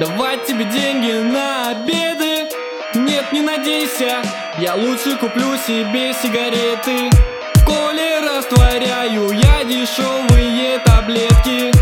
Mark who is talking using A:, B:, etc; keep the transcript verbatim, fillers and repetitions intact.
A: давать тебе деньги на обеды. Нет, не надейся, я лучше куплю себе сигареты. В коле растворяю я дешевые таблетки.